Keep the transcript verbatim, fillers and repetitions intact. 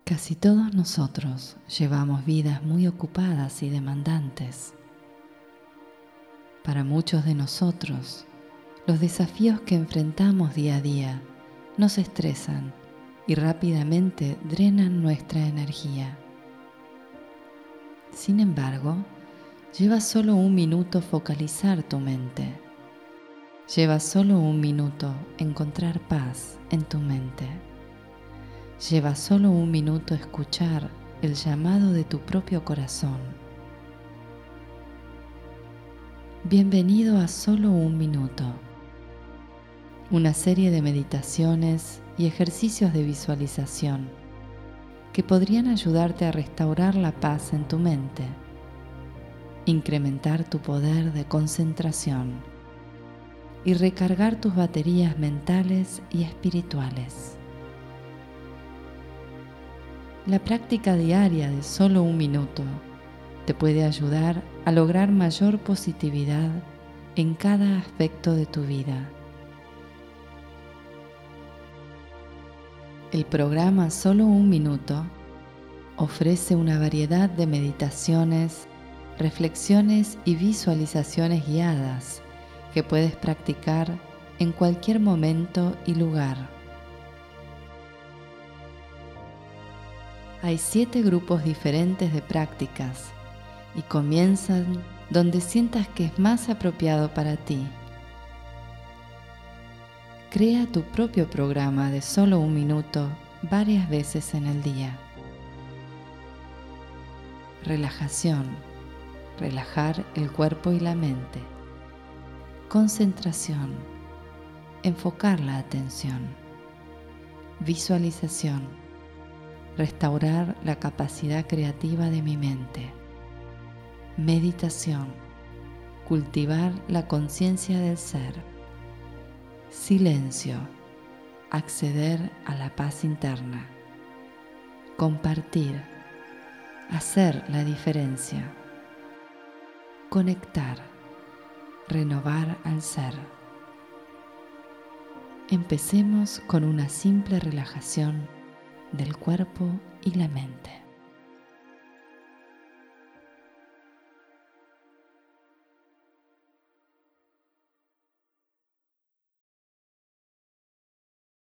Casi todos nosotros llevamos vidas muy ocupadas y demandantes. Para muchos de nosotros, los desafíos que enfrentamos día a día nos estresan y rápidamente drenan nuestra energía. Sin embargo, lleva solo un minuto focalizar tu mente. Lleva solo un minuto encontrar paz en tu mente. Lleva solo un minuto escuchar el llamado de tu propio corazón. Bienvenido a Solo un Minuto, una serie de meditaciones y ejercicios de visualización que podrían ayudarte a restaurar la paz en tu mente, incrementar tu poder de concentración y recargar tus baterías mentales y espirituales. La práctica diaria de solo un minuto te puede ayudar a lograr mayor positividad en cada aspecto de tu vida. El programa Solo un Minuto ofrece una variedad de meditaciones, reflexiones y visualizaciones guiadas que puedes practicar en cualquier momento y lugar. Hay siete grupos diferentes de prácticas y comienzan donde sientas que es más apropiado para ti. Crea tu propio programa de solo un minuto varias veces en el día. Relajación, relajar el cuerpo y la mente. Concentración, enfocar la atención. Visualización, restaurar la capacidad creativa de mi mente. Meditación, cultivar la conciencia del ser. Silencio, acceder a la paz interna. Compartir, hacer la diferencia. Conectar, renovar al ser. Empecemos con una simple relajación del cuerpo y la mente.